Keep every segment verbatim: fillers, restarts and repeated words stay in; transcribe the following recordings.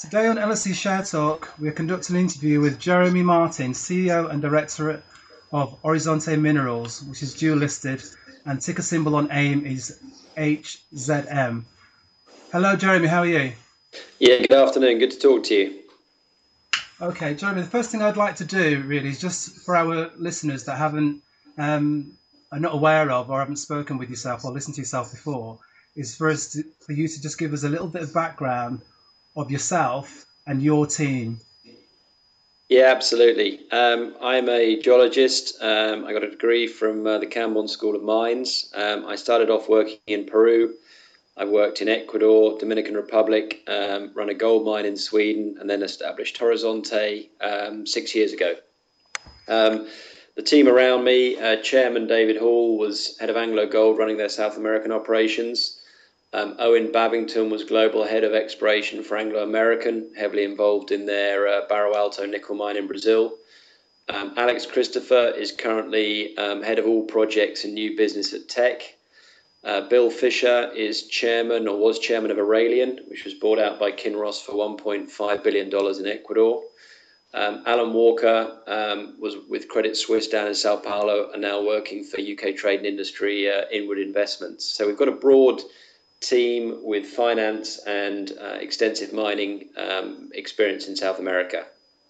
Today on L S E Share Talk, we're conducting an interview with Jeremy Martin, C E O and Director of Horizonte Minerals, which is dual listed, and ticker symbol on AIM is H Z M. Hello, Jeremy, how are you? Yeah, good afternoon. Good to talk to you. Okay, Jeremy, the first thing I'd like to do really is just for our listeners that haven't, um, are not aware of or haven't spoken with yourself or listened to yourself before, is for us to, for you to just give us a little bit of background of yourself and your team. Yeah, absolutely. Um, I'm a geologist. Um, I got a degree from uh, the Camborne School of Mines. Um, I started off working in Peru. I worked in Ecuador, Dominican Republic, um, run a gold mine in Sweden, and then established Horizonte um, six years ago. Um, the team around me, uh, Chairman David Hall was head of Anglo Gold, running their South American operations. Um, Owen Babington was global head of exploration for Anglo American, heavily involved in their uh, Barro Alto nickel mine in Brazil. Um, Alex Christopher is currently um, head of all projects and new business at Teck. Uh, Bill Fisher is chairman or was chairman of Aurelian, which was bought out by Kinross for one point five billion dollars in Ecuador. Um, Alan Walker um, was with Credit Suisse down in Sao Paulo and now working for U K Trade and Industry uh, Inward Investments. So we've got a broad team with finance and uh, extensive mining um, experience in South America.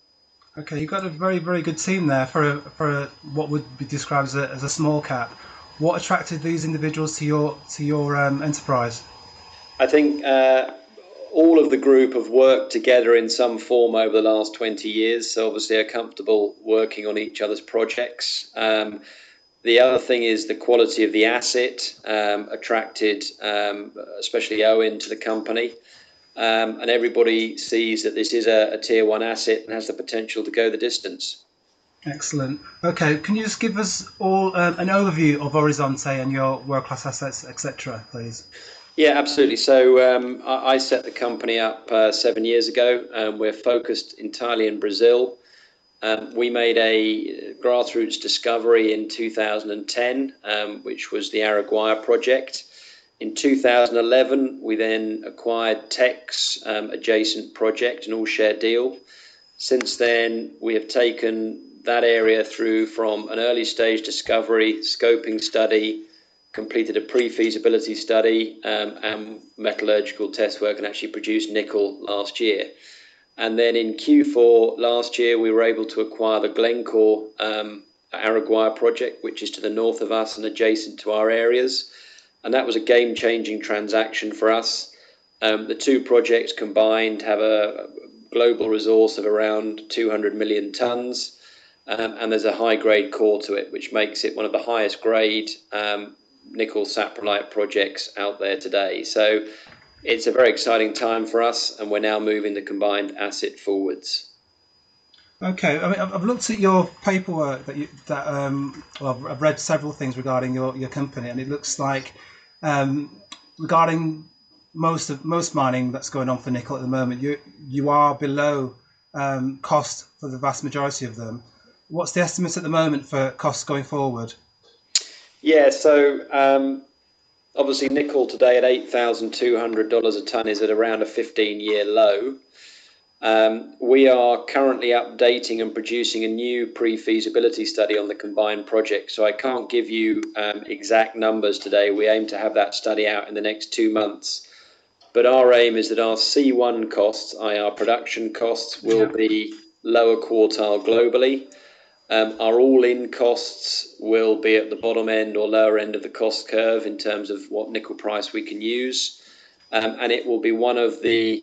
Okay, you've got a very, very good team there for a, for a, what would be described as a, as a small cap. What attracted these individuals to your to your um, enterprise? I think uh, all of the group have worked together in some form over the last twenty years, so obviously are comfortable working on each other's projects. Um, The other thing is the quality of the asset um, attracted, um, especially Owen, to the company. Um, and everybody sees that this is a, a tier one asset and has the potential to go the distance. Excellent. Okay, can you just give us all um, an overview of Horizonte and your world-class assets, et cetera, please? Yeah, absolutely. So um, I, I set the company up uh, seven years ago. Um, we're focused entirely in Brazil. Um, we made a grassroots discovery in two thousand ten, um, which was the Araguaia project. In two thousand eleven, we then acquired Teck's um, adjacent project, an all-share deal. Since then, we have taken that area through from an early stage discovery, scoping study, completed a pre-feasibility study um, and metallurgical test work, and actually produced nickel last year. And then in Q four last year, we were able to acquire the Glencore um, Araguaia project, which is to the north of us and adjacent to our areas. And that was a game-changing transaction for us. Um, the two projects combined have a global resource of around two hundred million tonnes, um, and there's a high-grade core to it, which makes it one of the highest-grade um, nickel saprolite projects out there today. So it's a very exciting time for us, and we're now moving the combined asset forwards. Okay, I mean, I've I've looked at your paperwork that you that um, well, I've I've read several things regarding your, your company, and it looks like um, regarding most of most mining that's going on for nickel at the moment, you you are below um, cost for the vast majority of them. What's the estimate at the moment for costs going forward? Yeah, so um, obviously nickel today at eight thousand two hundred dollars a tonne is at around a fifteen-year low. Um, we are currently updating and producing a new pre-feasibility study on the combined project, so I can't give you um, exact numbers today. We aim to have that study out in the next two months. But our aim is that our C one costs, that is our production costs, will Yeah. be lower quartile globally. Um, our all-in costs will be at the bottom end or lower end of the cost curve in terms of what nickel price we can use. Um, and it will be one of the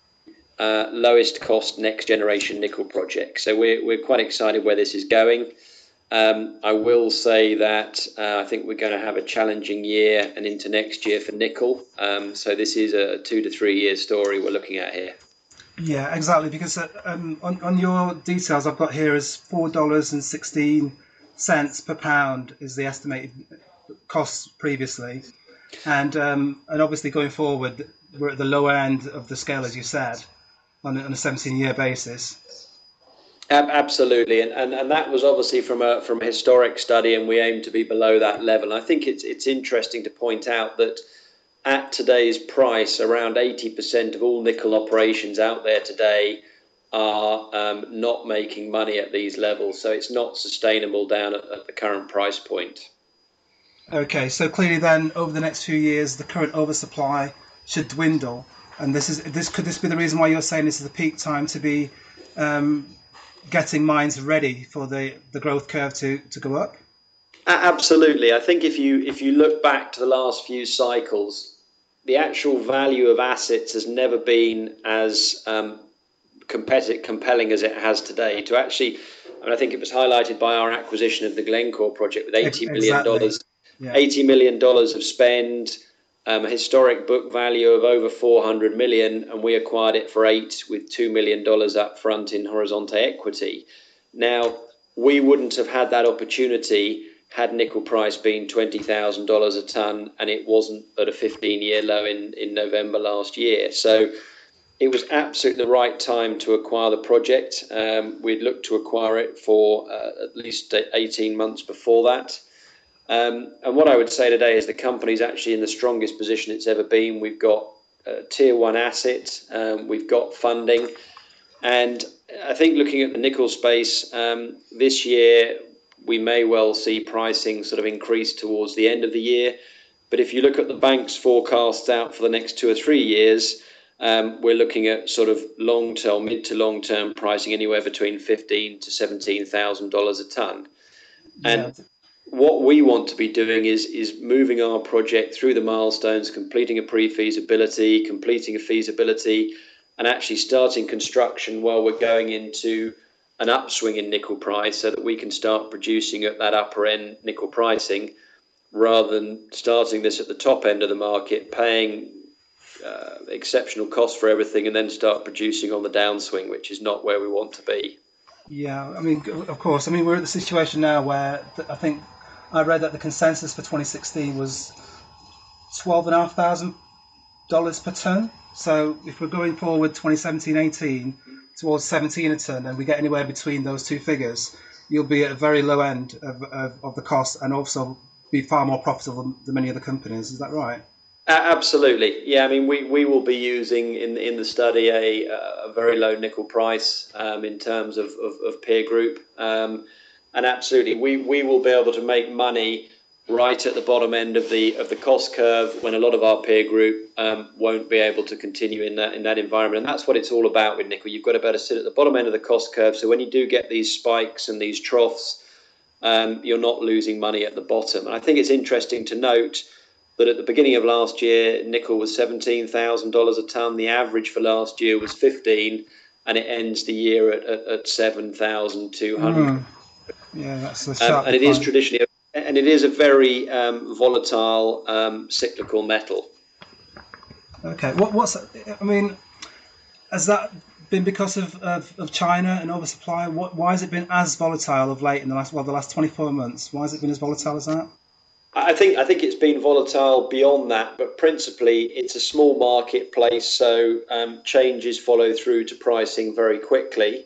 uh, lowest cost next generation nickel projects. So we're, we're quite excited where this is going. Um, I will say that uh, I think we're going to have a challenging year and into next year for nickel. Um, so this is a two to three year story we're looking at here. Yeah, exactly. Because uh, um, on on your details I've got here is four dollars and sixteen cents per pound is the estimated costs previously, and um, and obviously going forward we're at the lower end of the scale as you said, on a, on a seventeen year basis. Absolutely, and, and and that was obviously from a from a historic study, and we aim to be below that level. I think it's it's interesting to point out that at today's price, around eighty percent of all nickel operations out there today are um, not making money at these levels. So it's not sustainable down at, at the current price point. Okay, so clearly then over the next few years, the current oversupply should dwindle. And this is this could this be the reason why you're saying this is the peak time to be um, getting mines ready for the, the growth curve to, to go up? Absolutely. I think if you if you look back to the last few cycles, the actual value of assets has never been as um, competitive, compelling as it has today. To actually, I mean, I think it was highlighted by our acquisition of the Glencore project with eighty million dollars, yeah. eighty million dollars of spend, um, a historic book value of over four hundred million, and we acquired it for eight with two million dollars up front in Horizonte equity. Now, we wouldn't have had that opportunity had nickel price been twenty thousand dollars a tonne and it wasn't at a fifteen-year low in, in November last year. So it was absolutely the right time to acquire the project. Um, we'd looked to acquire it for uh, at least eighteen months before that. Um, and what I would say today is the company's actually in the strongest position it's ever been. We've got uh, tier one assets, um, we've got funding. And I think looking at the nickel space um, this year, we may well see pricing sort of increase towards the end of the year. But if you look at the bank's forecasts out for the next two or three years, um, we're looking at sort of long-term, mid to long-term pricing anywhere between fifteen to seventeen thousand dollars a tonne. And yeah. What we want to be doing is is moving our project through the milestones, completing a pre-feasibility, completing a feasibility, and actually starting construction while we're going into an upswing in nickel price so that we can start producing at that upper end nickel pricing rather than starting this at the top end of the market, paying uh, exceptional costs for everything and then start producing on the downswing, which is not where we want to be. Yeah, I mean, of course. I mean, we're at the situation now where I think I read that the consensus for twenty sixteen was twelve and a half thousand dollars per tonne. So if we're going forward twenty seventeen eighteen towards seventeen a tonne, and we get anywhere between those two figures, you'll be at a very low end of, of, of the cost and also be far more profitable than many other companies. Is that right? Uh, absolutely. Yeah, I mean, we, we will be using in in the study a, a very low nickel price um, in terms of, of, of peer group. Um, and absolutely, we, we will be able to make money right at the bottom end of the of the cost curve when a lot of our peer group um, won't be able to continue in that in that environment. And that's what it's all about with nickel. You've got to better sit at the bottom end of the cost curve. So when you do get these spikes and these troughs, um, you're not losing money at the bottom. And I think it's interesting to note that at the beginning of last year, nickel was seventeen thousand dollars a tonne. The average for last year was fifteen, and it ends the year at, at, at seven thousand two hundred. Mm. Yeah, that's a sharp um, and it is traditionally, a, and it is a very um, volatile, um, cyclical metal. Okay, what, what's I mean, has that been because of, of, of China and oversupply? What, why has it been as volatile of late in the last well the last twenty-four months? Why has it been as volatile as that? I think I think it's been volatile beyond that, but principally it's a small marketplace, so um, changes follow through to pricing very quickly.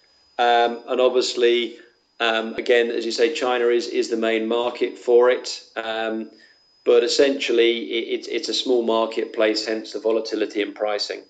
Um, and obviously, um, again, as you say, China is, is the main market for it. Um, but essentially, it, it's, it's a small marketplace, hence the volatility in pricing.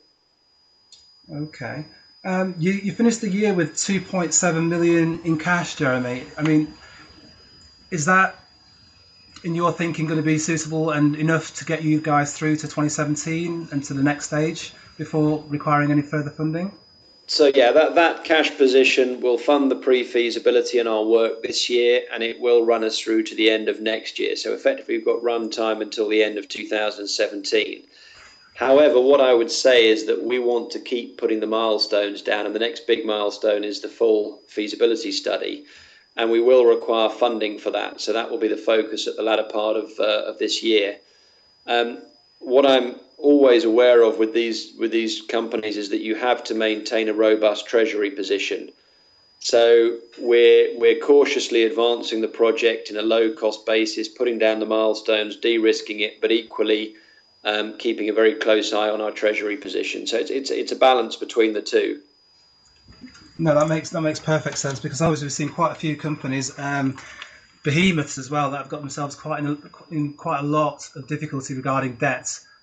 Okay. Um, you, you finished the year with two point seven million in cash, Jeremy. I mean, is that, in your thinking, going to be suitable and enough to get you guys through to twenty seventeen and to the next stage before requiring any further funding? So yeah, that, that cash position will fund the pre-feasibility and our work this year, and it will run us through to the end of next year. So effectively, we've got run time until the end of two thousand seventeen. However, what I would say is that we want to keep putting the milestones down, and the next big milestone is the full feasibility study. And we will require funding for that. So that will be the focus at the latter part of, uh, of this year. Um, what I'm always aware of with these with these companies is that you have to maintain a robust treasury position. So we're we're cautiously advancing the project in a low cost basis, putting down the milestones, de-risking it, but equally um, keeping a very close eye on our treasury position. So it's it's it's a balance between the two. No, that makes that makes perfect sense, because obviously we've seen quite a few companies, um, behemoths as well, that have got themselves quite in, a, in quite a lot of difficulty regarding debt,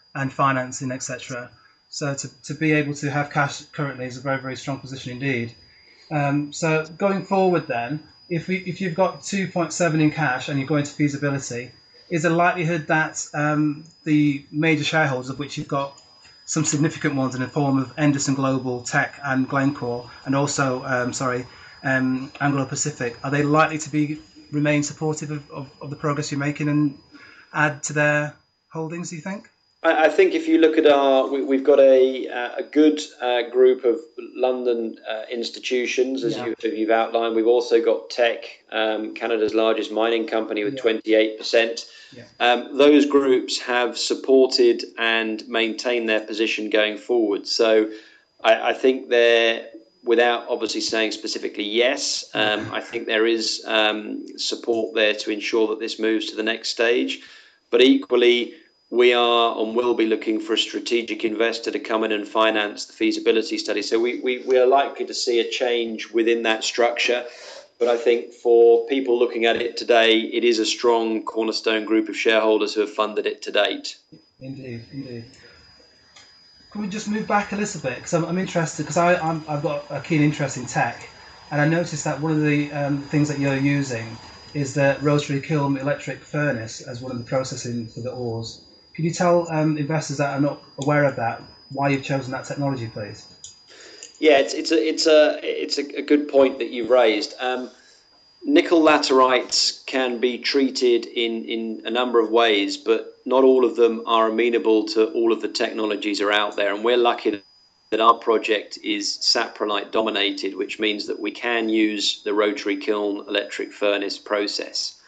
and financing, et cetera. So to, to be able to have cash currently is a very, very strong position indeed. Um, so going forward then, if we if you've got two point seven in cash and you're going to feasibility, is there likelihood that um, the major shareholders, of which you've got some significant ones in the form of Henderson Global, Tech, and Glencore, and also, um, sorry, um, Anglo Pacific, are they likely to be remain supportive of, of, of the progress you're making and add to their holdings, do you think? I, I think if you look at our, we, we've got a a good uh, group of London uh, institutions, as Yeah. you, you've outlined. We've also got Tech, um, Canada's largest mining company, with Yeah. twenty-eight percent. Yeah. Um, those groups have supported and maintained their position going forward. So I, I think they're, without obviously saying specifically yes, um, I think there is um, support there to ensure that this moves to the next stage. But equally, we are and will be looking for a strategic investor to come in and finance the feasibility study. So we, we, we are likely to see a change within that structure. But I think for people looking at it today, it is a strong cornerstone group of shareholders who have funded it to date. Indeed, indeed. Can we just move back a little bit? Because I'm, I'm interested, because I'm, I've got a keen interest in tech, and I noticed that one of the um, things that you're using is the rotary kiln electric furnace as one of the processing for the ores. Can you tell um, investors that are not aware of that why you've chosen that technology, please? Yeah, it's it's a it's a it's a good point that you've raised. Um, nickel laterites can be treated in in a number of ways, but not all of them are amenable to all of the technologies are out there. And we're lucky that our project is saprolite dominated, which means that we can use the rotary kiln electric furnace process.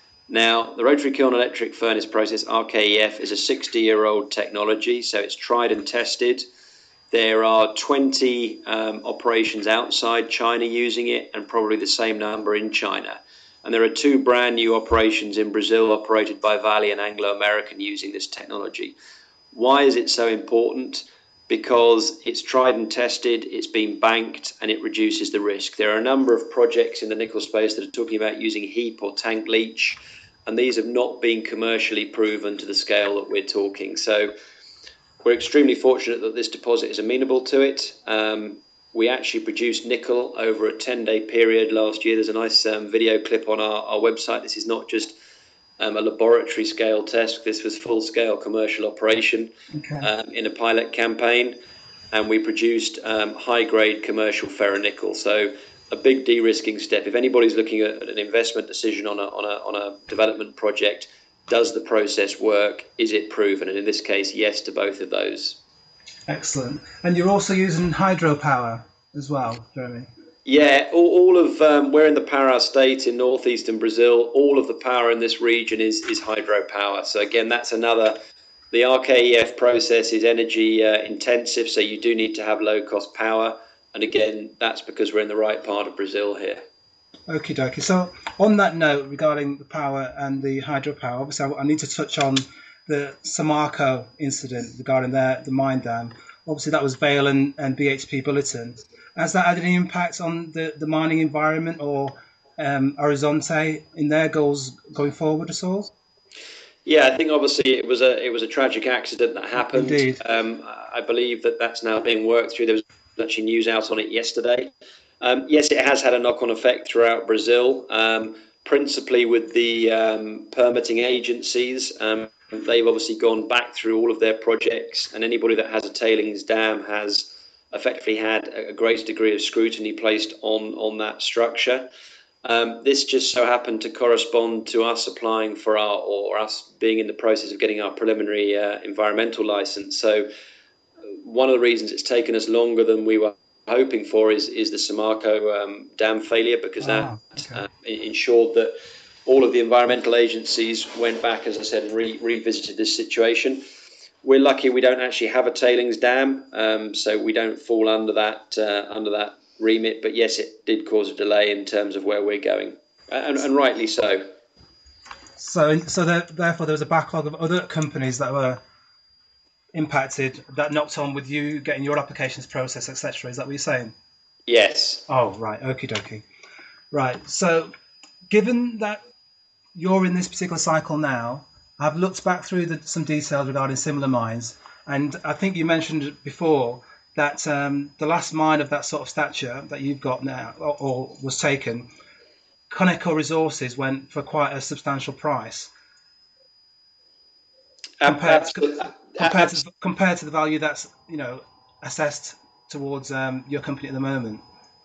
Now, the rotary kiln electric furnace process, R K E F, is a sixty-year-old technology, so it's tried and tested. There are twenty um, operations outside China using it, and probably the same number in China. And there are two brand new operations in Brazil operated by Vale and Anglo American using this technology. Why is it so important? Because it's tried and tested, it's been banked, and it reduces the risk. There are a number of projects in the nickel space that are talking about using heap or tank leach, and these have not been commercially proven to the scale that we're talking. So we're extremely fortunate that this deposit is amenable to it. Um, we actually produced nickel over a ten-day period last year. There's a nice um, video clip on our, our website. This is not just um, a laboratory scale test. This was full-scale commercial operation. Okay. um, in a pilot campaign, and we produced um, high-grade commercial ferronickel. So a big de-risking step. If anybody's looking at an investment decision on a, on a, on a development project, does the process work? Is it proven? And in this case, yes to both of those. Excellent. And you're also using hydropower as well, Jeremy? Yeah, all, all of, um, we're in the Pará state in northeastern Brazil. All of the power in this region is, is hydropower. So again, that's another, the R K E F process is energy uh, intensive, so you do need to have low cost power. And again, that's because we're in the right part of Brazil here. Okie dokie. So on that note regarding the power and the hydropower, obviously I, I need to touch on the Samarco incident regarding their, the mine dam. Obviously that was Vale and, and B H P Billiton. Has that had any impact on the, the mining environment or um, Horizonte in their goals going forward at all? Yeah, I think obviously it was a it was a tragic accident that happened. Indeed. Um, I believe that that's now being worked through. There was actually news out on it yesterday. Um, yes, it has had a knock-on effect throughout Brazil, um, principally with the um, permitting agencies. Um, they've obviously gone back through all of their projects, and anybody that has a tailings dam has effectively had a great degree of scrutiny placed on, on that structure. Um, this just so happened to correspond to us applying for our, or us being in the process of getting our preliminary uh, environmental license. So one of the reasons it's taken us longer than we were hoping for is is the Samarco um, dam failure, because that ah, okay. uh, ensured that all of the environmental agencies went back, as I said, and re revisited this situation. We're lucky we don't actually have a tailings dam, um, so we don't fall under that uh, under that remit. But yes, it did cause a delay in terms of where we're going, and, and rightly so. So, so there, therefore, there was a backlog of other companies that were impacted, that knocked on with you getting your applications processed, et cetera. Is that what you're saying? Yes. Oh, right. Okie dokie. Right. So, given that you're in this particular cycle now, I've looked back through the, some details regarding similar mines, and I think you mentioned before that um, the last mine of that sort of stature that you've got now, or, or was taken, Conoco Resources went for quite a substantial price compared Absolutely. compared to compared to the value that's you know assessed towards um, your company at the moment.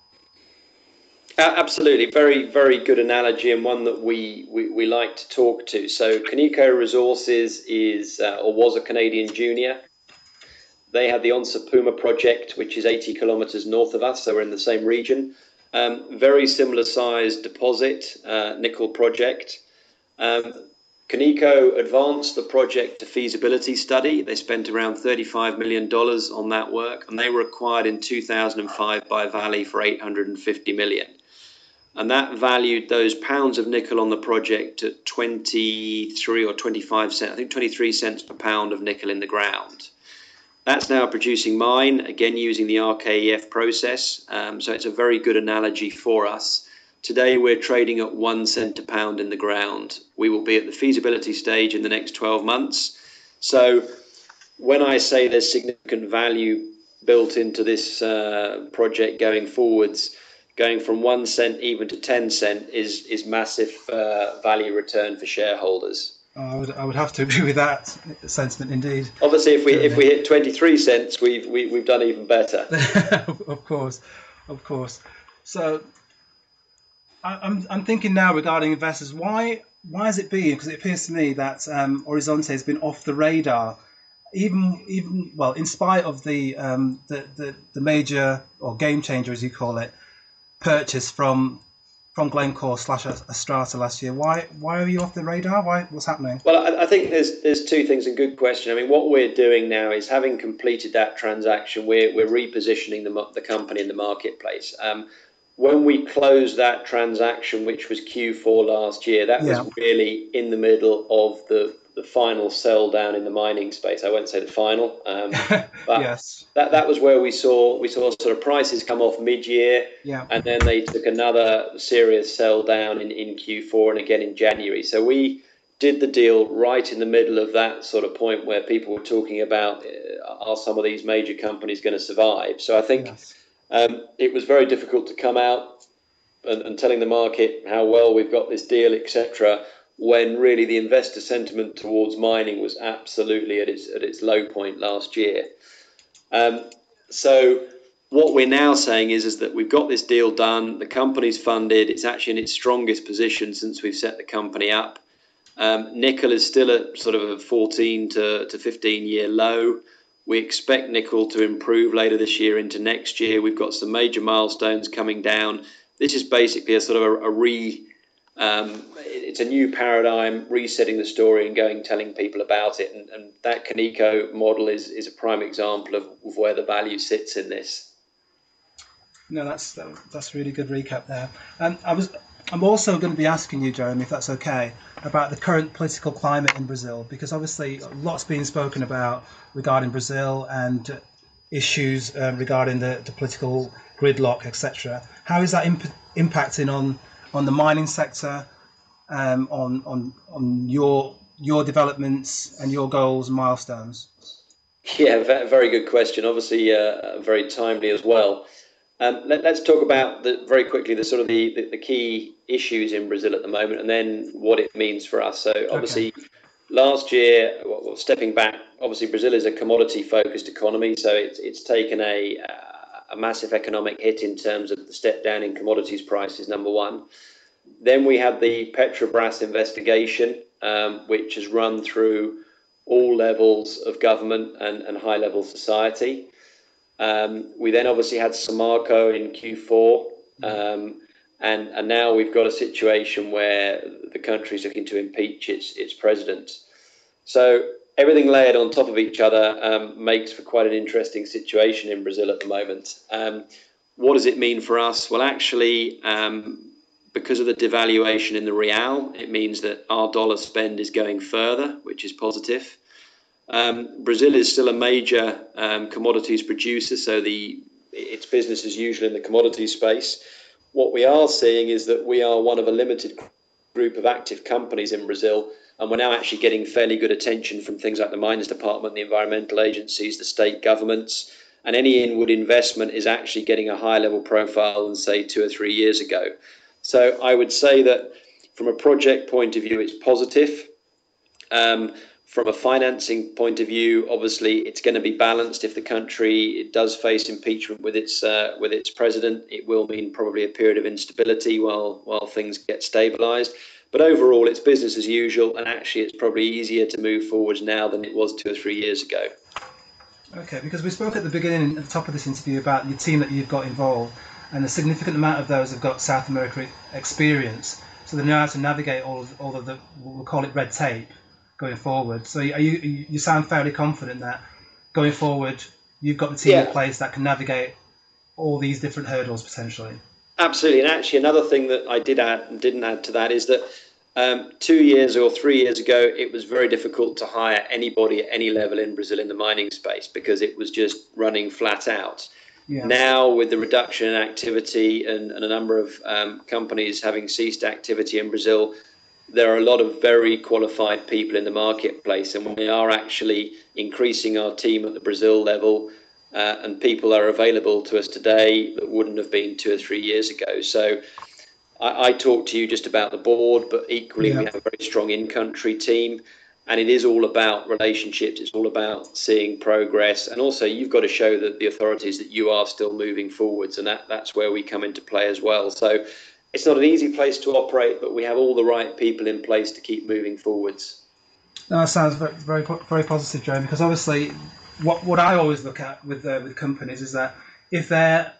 Absolutely, very, very good analogy, and one that we, we, we like to talk to. So, Conoco Resources is uh, or was a Canadian junior. They had the Onça Puma project, which is eighty kilometres north of us, so we're in the same region. Um, very similar sized deposit, uh, nickel project. Um, Conoco advanced the project to feasibility study. They spent around thirty-five million dollars on that work, and they were acquired in two thousand five by Vale for eight hundred fifty million dollars. And that valued those pounds of nickel on the project at twenty-three or twenty-five cents, I think twenty-three cents per pound of nickel in the ground. That's now a producing mine, again using the R K E F process. Um, so it's a very good analogy for us. Today we're trading at one cent a pound in the ground. We will be at the feasibility stage in the next twelve months. So when I say there's significant value built into this uh, project going forwards, going from one cent even to ten cent is is massive uh, value return for shareholders. Oh, I would I would have to agree with that sentiment indeed. Obviously, if we if we hit twenty-three cents, we've we, we've done even better. Of course, of course. So I, I'm I'm thinking now regarding investors. Why why has it been? Because it appears to me that um, Horizonte has been off the radar. Even, even well, in spite of the, um, the the the major or game changer, as you call it, purchase from from Glencore slash Astrata last year. Why why are you off the radar? Why what's happening? Well, I, I think there's there's two things. A good question. I mean, what we're doing now is having completed that transaction, we're we're repositioning the the company in the marketplace. Um, when we closed that transaction, which was Q four last year, that Yeah. was really in the middle of the the final sell down in the mining space. I won't say the final, um, but Yes. that that was where we saw we saw sort of prices come off mid-year, Yeah. and then they took another serious sell down in, in Q four and again in January. So we did the deal right in the middle of that sort of point where people were talking about uh, are some of these major companies going to survive? So I think Yes. um, it was very difficult to come out and, and telling the market how well we've got this deal, et cetera, when really the investor sentiment towards mining was absolutely at its at its low point last year. Um, so what we're now saying is, is that we've got this deal done, the company's funded, it's actually in its strongest position since we've set the company up. Um, nickel is still at sort of a fourteen to, to fifteen year low. We expect nickel to improve later this year into next year. We've got some major milestones coming down. This is basically a sort of a, a re Um, it's a new paradigm, resetting the story and going, telling people about it. And, and that Conoco model is, is a prime example of, of where the value sits in this. No, that's that's a really good recap there. And I was, I'm also going to be asking you, Jeremy, if that's okay, about the current political climate in Brazil, because obviously lots being spoken about regarding Brazil and issues um, regarding the, the political gridlock, et cetera. How is that imp- impacting on on the mining sector, um, on on on your your developments and your goals and milestones? Yeah, very good question. Obviously, uh, very timely as well. Um, let, us talk about the, very quickly the sort of the, the, the key issues in Brazil at the moment, and then what it means for us. So, obviously, okay. Last year, well, stepping back, obviously Brazil is a commodity-focused economy, so it's it's taken a a massive economic hit in terms of the step down in commodities prices. Number one. Then we had the Petrobras investigation, um, which has run through all levels of government and, and high-level society. Um, we then obviously had Samarco in Q four, um, and, and now we've got a situation where the country is looking to impeach its, its president. So everything layered on top of each other um, makes for quite an interesting situation in Brazil at the moment. Um, what does it mean for us? Well, actually, um, because of the devaluation in the real, it means that our dollar spend is going further, which is positive. Um, Brazil is still a major um, commodities producer, so the its business is usually in the commodities space. What we are seeing is that we are one of a limited group of active companies in Brazil, and we're now actually getting fairly good attention from things like the Mines Department, the environmental agencies, the state governments, and any inward investment is actually getting a higher level profile than, say, two or three years ago. So I would say that from a project point of view, it's positive. Um, from a financing point of view, obviously, it's going to be balanced. If the country it does face impeachment with its uh, with its president, it will mean probably a period of instability while while things get stabilised. But overall, it's business as usual, and actually, it's probably easier to move forwards now than it was two or three years ago. Okay, because we spoke at the beginning, at the top of this interview, about your team that you've got involved, and a significant amount of those have got South America experience, so they know how to navigate all of, all of the, we'll call it red tape, going forward. So are you, you sound fairly confident that going forward, you've got the team yeah. in place that can navigate all these different hurdles potentially? Absolutely, and actually another thing that I did add and didn't add to that is that um, two years or three years ago, it was very difficult to hire anybody at any level in Brazil in the mining space because it was just running flat out. Yeah. Now, with the reduction in activity and, and a number of um, companies having ceased activity in Brazil, there are a lot of very qualified people in the marketplace, and we are actually increasing our team at the Brazil level, uh, and people are available to us today that wouldn't have been two or three years ago. So I, I talked to you just about the board, but equally yeah. we have a very strong in-country team, and it is all about relationships. It's all about seeing progress, and also you've got to show that the authorities that you are still moving forwards, and that, that's where we come into play as well. So it's not an easy place to operate, but we have all the right people in place to keep moving forwards. No, that sounds very, very, very positive, Joe. Because obviously, what what I always look at with uh, with companies is that if they're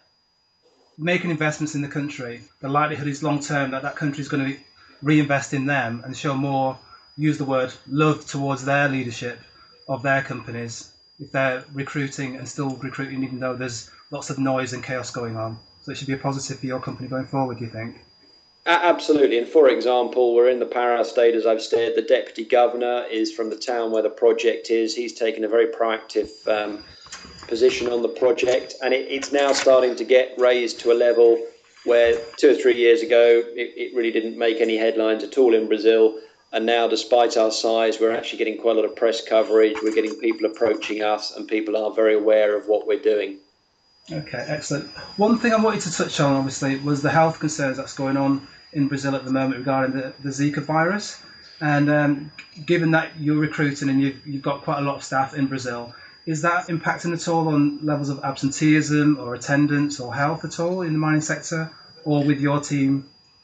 making investments in the country, the likelihood is long term that that country is going to reinvest in them and show more, use the word, love towards their leadership of their companies. If they're recruiting and still recruiting, even though there's lots of noise and chaos going on. So it should be a positive for your company going forward, do you think? Absolutely. And for example, we're in the Pará state, as I've said. The deputy governor is from the town where the project is. He's taken a very proactive um, position on the project, and it, it's now starting to get raised to a level where two or three years ago, it, it really didn't make any headlines at all in Brazil. And now, despite our size, we're actually getting quite a lot of press coverage. We're getting people approaching us, and people are very aware of what we're doing. Okay, excellent. One thing I wanted to touch on, obviously, was the health concerns that's going on in Brazil at the moment regarding the, the Zika virus. And um, given that you're recruiting and you've, you've got quite a lot of staff in Brazil, is that impacting at all on levels of absenteeism or attendance or health at all in the mining sector or with your team?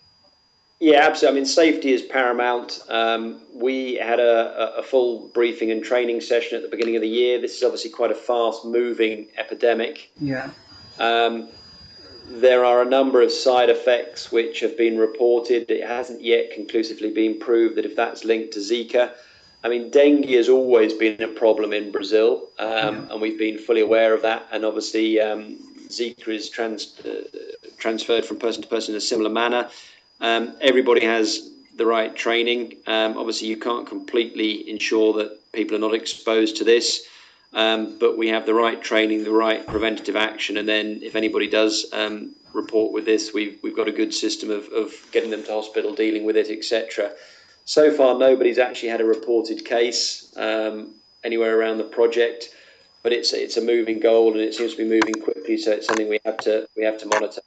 Yeah, absolutely. I mean, safety is paramount. Um, we had a, a full briefing and training session at the beginning of the year. This is obviously quite a fast-moving epidemic. Yeah. Um, there are a number of side effects which have been reported. It hasn't yet conclusively been proved that if that's linked to Zika. I mean, dengue has always been a problem in Brazil, um, yeah. and we've been fully aware of that. And obviously, um, Zika is trans, uh, transferred from person to person in a similar manner. Um, everybody has the right training. Um, obviously, you can't completely ensure that people are not exposed to this, um, but we have the right training, the right preventative action, and then if anybody does um, report with this, we've we've got a good system of, of getting them to hospital, dealing with it, et cetera. So far, nobody's actually had a reported case um, anywhere around the project, but it's it's a moving goal, and it seems to be moving quickly. So it's something we have to we have to monitor.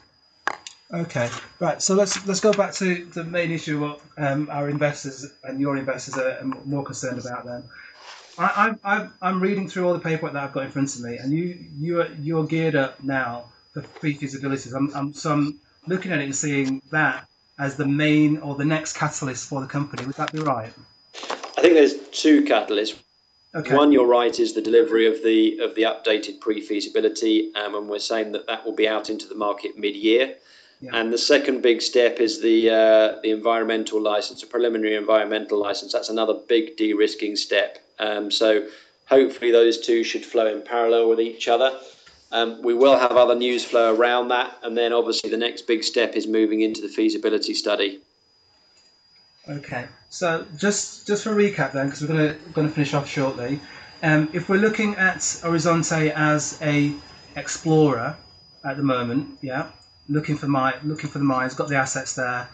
Okay, right. So let's let's go back to the main issue what um, our investors and your investors are more concerned about. Then, I, I I'm reading through all the paperwork that I've got in front of me, and you you are you're geared up now for pre-feasibilities. I'm, I'm so I'm looking at it and seeing that as the main or the next catalyst for the company. Would that be right? I think there's two catalysts. Okay. One, you're right, is the delivery of the of the updated pre-feasibility, um, and we're saying that that will be out into the market mid-year. Yeah. And the second big step is the uh, the environmental license, a preliminary environmental license. That's another big de-risking step. Um, so hopefully those two should flow in parallel with each other. Um, we will have other news flow around that, and then obviously the next big step is moving into the feasibility study. Okay, so just just for a recap then, because we're going to going to finish off shortly. Um, if we're looking at Horizonte as a explorer at the moment, yeah. Looking for my looking for the mines, got the assets there.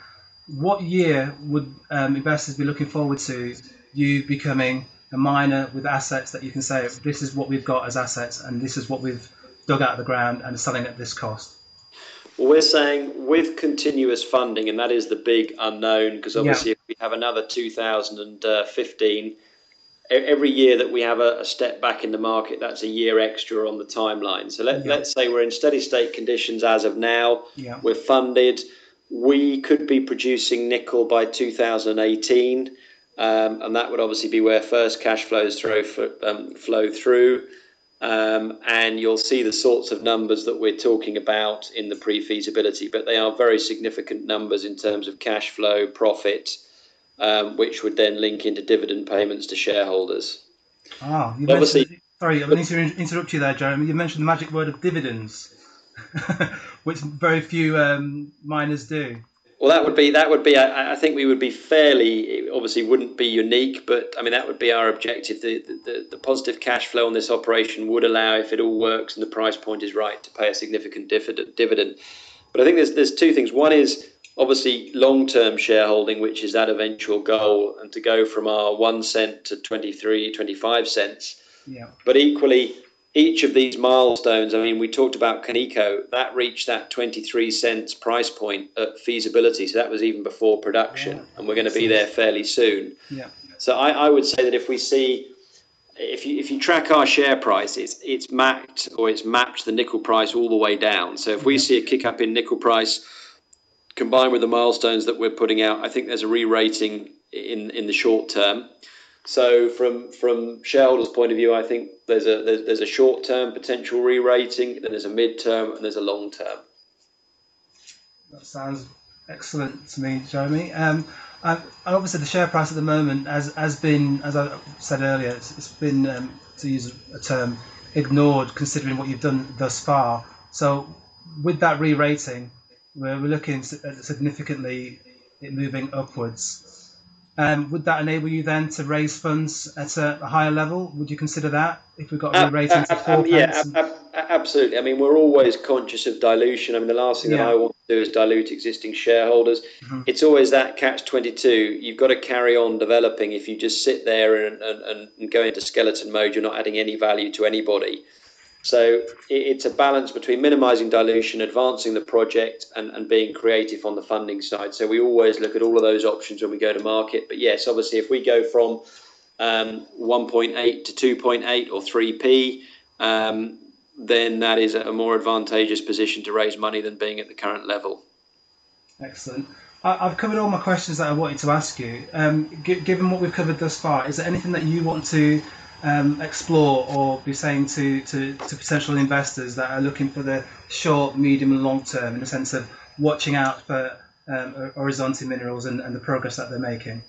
what year would um, investors be looking forward to you becoming a miner with assets that you can say, this is what we've got as assets and this is what we've dug out of the ground and selling at this cost? Well, we're saying with continuous funding, and that is the big unknown, because obviously Yeah. if we have another two thousand fifteen, every year that we have a, a step back in the market, that's a year extra on the timeline. So let, Yeah. let's say we're in steady state conditions as of now, Yeah. we're funded, we could be producing nickel by two thousand eighteen, um, and that would obviously be where first cash flows through, um, flow through. Um, and you'll see the sorts of numbers that we're talking about in the pre-feasibility, but they are very significant numbers in terms of cash flow, profit, um, which would then link into dividend payments to shareholders. Ah, you Obviously, mentioned, sorry, I need to interrupt you there, Jeremy. You mentioned the magic word of dividends, which very few um, miners do. well, that would be that would be. I, I think we would be fairly. It obviously, wouldn't be unique, but I mean that would be our objective. The, the the positive cash flow on this operation would allow, if it all works and the price point is right, to pay a significant dividend. But I think there's there's two things. One is obviously long-term shareholding, which is that eventual goal, and to go from our one cent to twenty-three, twenty-five cents. Yeah. But equally, each of these milestones, I mean, we talked about Canico, that reached that twenty-three cents price point at feasibility. So that was even before production, Yeah. and we're going to be there fairly soon. Yeah. So I, I would say that if we see, if you if you track our share price, it's it's mapped or it's mapped the nickel price all the way down. So if we Yeah. see a kick up in nickel price combined with the milestones that we're putting out, I think there's a re-rating in in the short term. So from from shareholders' point of view, I think there's a there's, there's a short term potential re-rating, then there's a mid term, and there's a long term. That sounds excellent to me, Jeremy. Um, and obviously the share price at the moment has has been, as I said earlier, it's, it's been, um, to use a term, ignored considering what you've done thus far. So with that re-rating, we're, we're looking at significantly it moving upwards. Um, would that enable you then to raise funds at a, a higher level? Would you consider that if we got a re-rating to four Um, yeah, pence? ab- ab- absolutely. I mean, we're always conscious of dilution. I mean, the last thing that Yeah. I want to do is dilute existing shareholders. Mhm. It's always that catch twenty-two. You've got to carry on developing. If you just sit there and, and, and go into skeleton mode, you're not adding any value to anybody. So it's a balance between minimizing dilution, advancing the project, and, and being creative on the funding side. So we always look at all of those options when we go to market. But yes, obviously, if we go from um, one point eight to two point eight or three p, um, then that is a more advantageous position to raise money than being at the current level. Excellent. I, I've covered all my questions that I wanted to ask you. Um, g- given what we've covered thus far, is there anything that you want to um, explore or be saying to, to, to potential investors that are looking for the short, medium and long term, in the sense of watching out for um, Horizonte Minerals and, and the progress that they're making?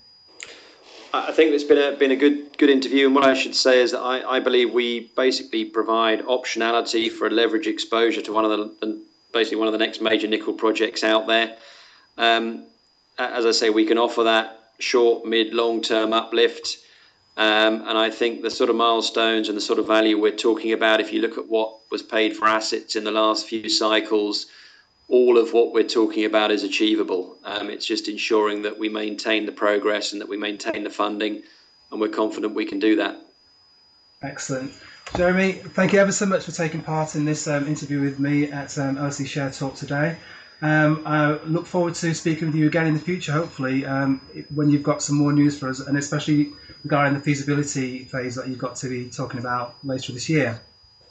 I think it's been a been a good good interview, and what I should say is that I, I believe we basically provide optionality for a leverage exposure to one of the basically one of the next major nickel projects out there. Um, as I say, we can offer that short, mid, long term uplift. Um, and I think the sort of milestones and the sort of value we're talking about, if you look at what was paid for assets in the last few cycles, all of what we're talking about is achievable. Um, it's just ensuring that we maintain the progress and that we maintain the funding, and we're confident we can do that. Excellent. Jeremy, thank you ever so much for taking part in this um, interview with me at um, O C Share Talk today. Um, I look forward to speaking with you again in the future, hopefully, um, when you've got some more news for us, and especially regarding the feasibility phase that you've got to be talking about later this year.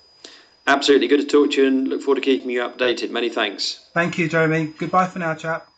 Absolutely. Good to talk to you, and look forward to keeping you updated. Many thanks. Thank you, Jeremy. Goodbye for now, chap.